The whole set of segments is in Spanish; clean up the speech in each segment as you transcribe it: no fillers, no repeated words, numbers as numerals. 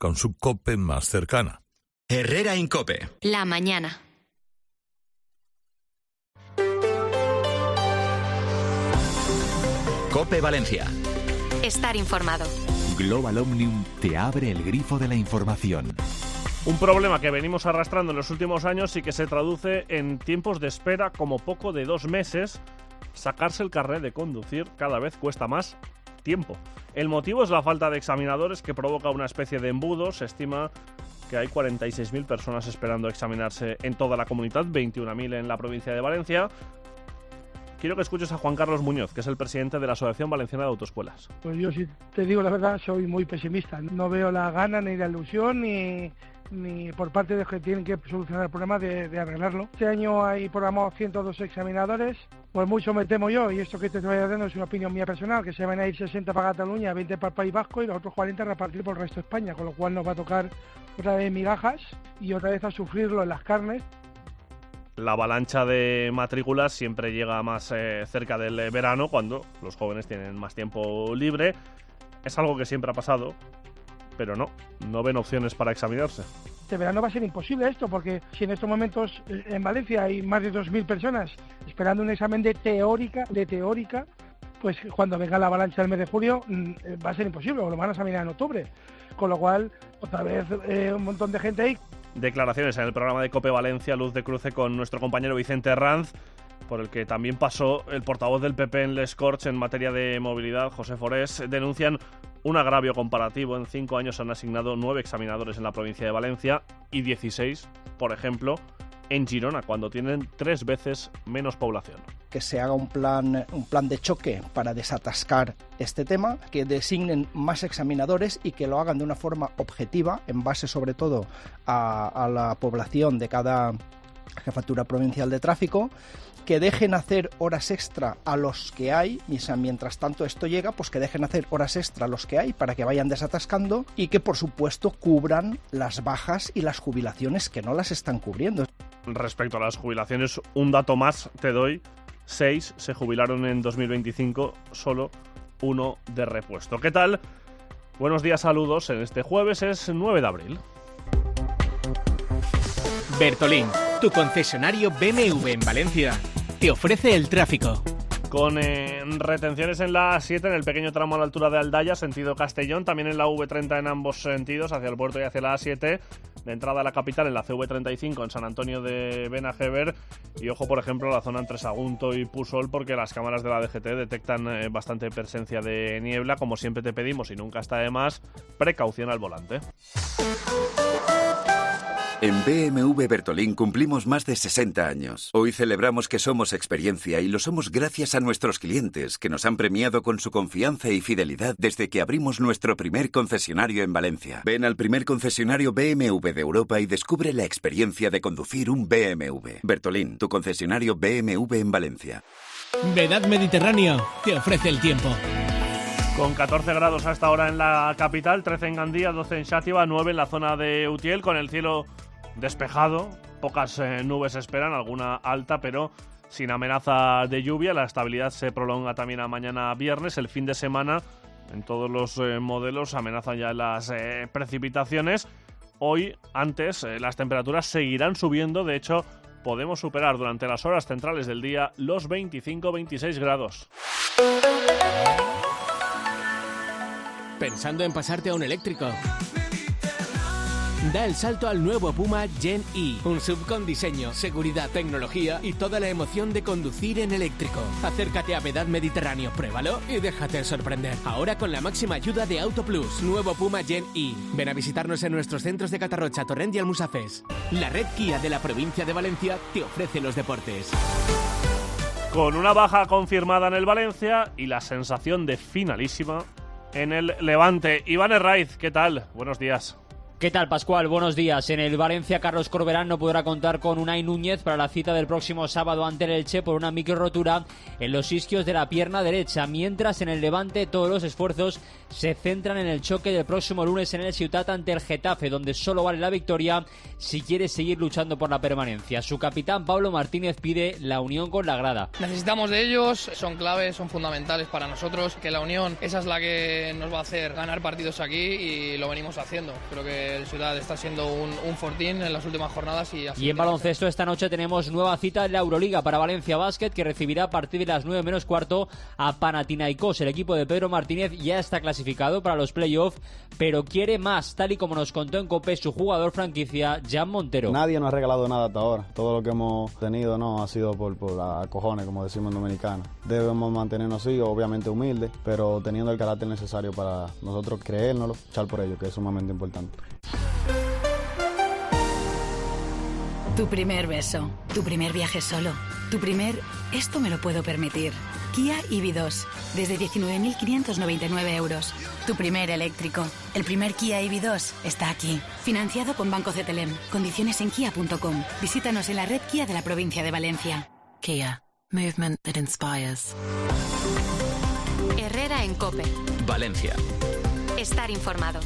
con su COPE más cercana. Herrera Incope. La mañana. COPE Valencia. Estar informado. Global Omnium te abre el grifo de la información. Un problema que venimos arrastrando en los últimos años y que se traduce en tiempos de espera como poco de 2 meses. Sacarse el carnet de conducir cada vez cuesta más tiempo. El motivo es la falta de examinadores que provoca una especie de embudo. Se estima que hay 46.000 personas esperando examinarse en toda la comunidad, 21.000 en la provincia de Valencia. Quiero que escuches a Juan Carlos Muñoz, que es el presidente de la Asociación Valenciana de Autoescuelas. Pues yo, si te digo la verdad, soy muy pesimista. No veo la gana ni la ilusión ni por parte de los que tienen que solucionar el problema de arreglarlo. Este año hay programados 102 examinadores. Pues mucho me temo yo, y esto que te estoy dando es una opinión mía personal, que se van a ir 60 para Cataluña, 20 para el País Vasco y los otros 40 repartir por el resto de España, con lo cual nos va a tocar otra vez migajas y otra vez a sufrirlo en las carnes. La avalancha de matrículas siempre llega más cerca del verano, cuando los jóvenes tienen más tiempo libre. Es algo que siempre ha pasado, pero no ven opciones para examinarse. Este verano va a ser imposible esto, porque si en estos momentos en Valencia hay más de 2.000 personas esperando un examen de teórica, pues cuando venga la avalancha del mes de julio va a ser imposible, o lo van a examinar en octubre. Con lo cual, otra vez un montón de gente ahí. Declaraciones en el programa de COPE Valencia, Luz de Cruce, con nuestro compañero Vicente Herranz, por el que también pasó el portavoz del PP en Les Corts en materia de movilidad, José Forés. Denuncian un agravio comparativo. En 5 años han asignado 9 examinadores en la provincia de Valencia y 16, por ejemplo, en Girona, cuando tienen 3 veces menos población. Que se haga un plan de choque para desatascar este tema, que designen más examinadores y que lo hagan de una forma objetiva, en base sobre todo a la población de cada jefatura provincial de tráfico, que dejen hacer horas extra a los que hay, y mientras tanto esto llega, pues que dejen hacer horas extra a los que hay para que vayan desatascando y que por supuesto cubran las bajas y las jubilaciones que no las están cubriendo. Respecto a las jubilaciones, un dato más te doy: 6 se jubilaron en 2025, solo 1 de repuesto. ¿Qué tal? Buenos días, saludos. En este jueves es 9 de abril. Bertolín, tu concesionario BMW en Valencia, te ofrece el tráfico. Con retenciones en la A7 en el pequeño tramo a la altura de Aldaya, sentido Castellón, también en la V30 en ambos sentidos, hacia el puerto y hacia la A7, de entrada a la capital en la CV35 en San Antonio de Benajever, y ojo por ejemplo la zona entre Sagunto y Pusol, porque las cámaras de la DGT detectan bastante presencia de niebla. Como siempre te pedimos, y nunca está de más, precaución al volante. En BMW Bertolín cumplimos más de 60 años. Hoy celebramos que somos experiencia, y lo somos gracias a nuestros clientes, que nos han premiado con su confianza y fidelidad desde que abrimos nuestro primer concesionario en Valencia. Ven al primer concesionario BMW de Europa y descubre la experiencia de conducir un BMW. Bertolín, tu concesionario BMW en Valencia. Vedad Mediterráneo te ofrece el tiempo. Con 14 grados hasta ahora en la capital, 13 en Gandía, 12 en Xàtiva, 9 en la zona de Utiel, con el cielo despejado. Pocas nubes se esperan, alguna alta, pero sin amenaza de lluvia. La estabilidad se prolonga también a mañana viernes. El fin de semana, en todos los modelos, amenazan ya las precipitaciones. Hoy, antes, las temperaturas seguirán subiendo. De hecho, podemos superar durante las horas centrales del día los 25-26 grados. ¿Pensando en pasarte a un eléctrico? Da el salto al nuevo Puma Gen E, un SUV con diseño, seguridad, tecnología y toda la emoción de conducir en eléctrico. Acércate a Vedad Mediterráneo, pruébalo y déjate sorprender. Ahora con la máxima ayuda de Auto Plus, nuevo Puma Gen E. Ven a visitarnos en nuestros centros de Catarrocha, Torrent y Almusafes. La red Kia de la provincia de Valencia te ofrece los deportes. Con una baja confirmada en el Valencia y la sensación de finalísima en el Levante. Iván Herraiz, ¿qué tal? Buenos días. ¿Qué tal, Pascual? Buenos días. En el Valencia, Carlos Corberán no podrá contar con Unai Núñez para la cita del próximo sábado ante el Elche por una microrotura en los isquios de la pierna derecha, mientras en el Levante todos los esfuerzos se centran en el choque del próximo lunes en el Ciutat ante el Getafe, donde solo vale la victoria si quiere seguir luchando por la permanencia. Su capitán, Pablo Martínez, pide la unión con la grada. Necesitamos de ellos, son claves, son fundamentales para nosotros, que la unión, esa es la que nos va a hacer ganar partidos aquí y lo venimos haciendo. Creo que el Ciudad está siendo un fortín en las últimas jornadas. Y en baloncesto esta noche tenemos nueva cita en la Euroliga para Valencia Basket, que recibirá a partir de las 9:15 a Panathinaikos. El equipo de Pedro Martínez ya está clasificado para los playoffs, pero quiere más, tal y como nos contó en COPE su jugador franquicia, Jan Montero. Nadie nos ha regalado nada hasta ahora. Todo lo que hemos tenido no ha sido por a cojones, como decimos en dominicano. Debemos mantenernos así, obviamente humildes, pero teniendo el carácter necesario para nosotros creérnoslo, luchar por ello, que es sumamente importante. Tu primer beso, tu primer viaje solo, tu primer esto me lo puedo permitir. Kia EV2, desde 19.599 euros. Tu primer eléctrico, el primer Kia EV2 está aquí. Financiado con Banco CTLM. Condiciones en kia.com. Visítanos en la red Kia de la provincia de Valencia. Kia, movement that inspires. Herrera en COPE. Valencia. Estar informado.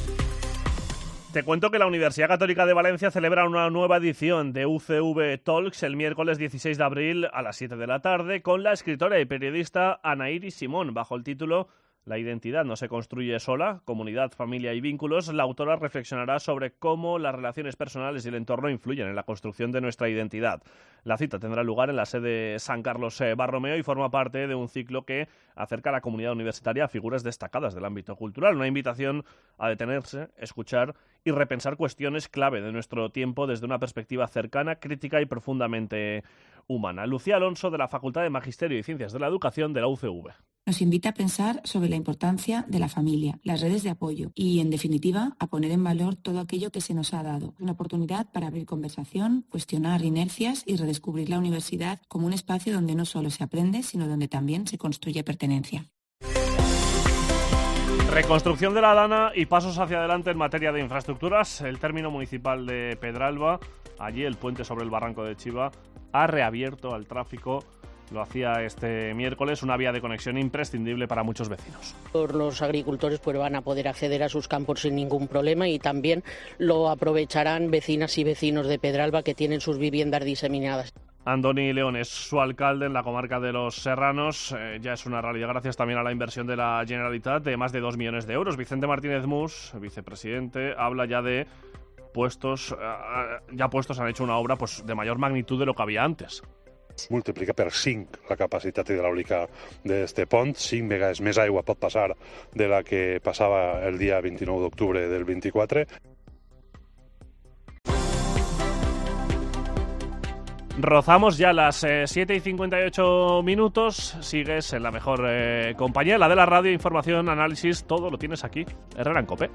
Te cuento que la Universidad Católica de Valencia celebra una nueva edición de UCV Talks el miércoles 16 de abril a las 7 de la tarde con la escritora y periodista Ana Iris Simón. Bajo el título La identidad no se construye sola, comunidad, familia y vínculos, la autora reflexionará sobre cómo las relaciones personales y el entorno influyen en la construcción de nuestra identidad. La cita tendrá lugar en la sede San Carlos Borromeo y forma parte de un ciclo que acerca a la comunidad universitaria a figuras destacadas del ámbito cultural. Una invitación a detenerse, escuchar y repensar cuestiones clave de nuestro tiempo desde una perspectiva cercana, crítica y profundamente humana. Lucía Alonso, de la Facultad de Magisterio y Ciencias de la Educación de la UCV. Nos invita a pensar sobre la importancia de la familia, las redes de apoyo y, en definitiva, a poner en valor todo aquello que se nos ha dado. Una oportunidad para abrir conversación, cuestionar inercias y redescubrir la universidad como un espacio donde no solo se aprende, sino donde también se construye pertenencia. Reconstrucción de la Dana y pasos hacia adelante en materia de infraestructuras. El término municipal de Pedralba, allí el puente sobre el barranco de Chiva, ha reabierto al tráfico. Lo hacía este miércoles, una vía de conexión imprescindible para muchos vecinos. Los agricultores pues van a poder acceder a sus campos sin ningún problema y también lo aprovecharán vecinas y vecinos de Pedralba que tienen sus viviendas diseminadas. Andoni León es su alcalde en la comarca de Los Serranos. Ya es una realidad gracias también a la inversión de la Generalitat de más de 2 millones de euros. Vicente Martínez Mus, vicepresidente, habla ya de puestos, han hecho una obra pues de mayor magnitud de lo que había antes. Multiplica per 5 la capacitat hidràulica d'este pont, 5 vegades més aigua pot passar de la que passava el dia 29 d'octubre del 24. Rozamos ya las 7:58 minutos. Sigues en la mejor compañía, la de la radio, información, análisis, todo lo tienes aquí. Herrera en COPE.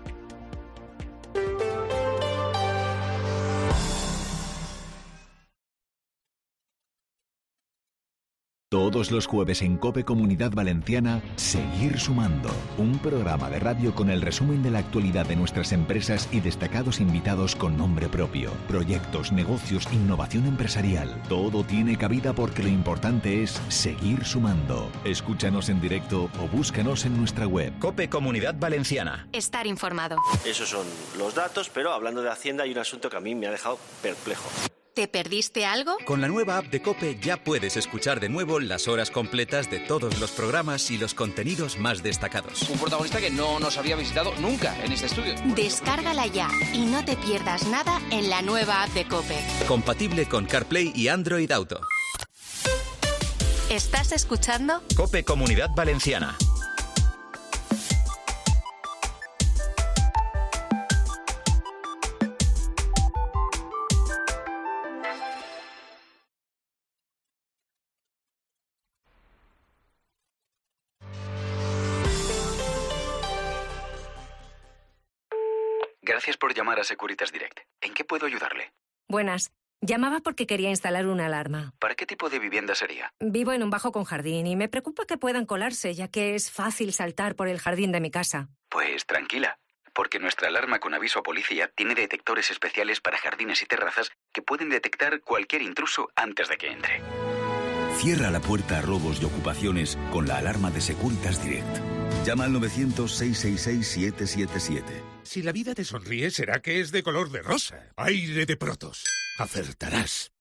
Todos los jueves en COPE Comunidad Valenciana, Seguir Sumando. Un programa de radio con el resumen de la actualidad de nuestras empresas y destacados invitados con nombre propio. Proyectos, negocios, innovación empresarial. Todo tiene cabida porque lo importante es seguir sumando. Escúchanos en directo o búscanos en nuestra web. COPE Comunidad Valenciana. Estar informado. Esos son los datos, pero hablando de Hacienda hay un asunto que a mí me ha dejado perplejo. ¿Te perdiste algo? Con la nueva app de COPE ya puedes escuchar de nuevo las horas completas de todos los programas y los contenidos más destacados. Un protagonista que no nos había visitado nunca en este estudio. Descárgala ya y no te pierdas nada en la nueva app de COPE. Compatible con CarPlay y Android Auto. ¿Estás escuchando? COPE Comunidad Valenciana. Gracias por llamar a Securitas Direct. ¿En qué puedo ayudarle? Buenas. Llamaba porque quería instalar una alarma. ¿Para qué tipo de vivienda sería? Vivo en un bajo con jardín y me preocupa que puedan colarse, ya que es fácil saltar por el jardín de mi casa. Pues tranquila. porque nuestra alarma con aviso a policía tiene detectores especiales para jardines y terrazas que pueden detectar cualquier intruso antes de que entre. Cierra la puerta a robos y ocupaciones con la alarma de Securitas Direct. Llama al 900-666-777. Si la vida te sonríe, será que es de color de rosa. Aire de Protos. Acertarás.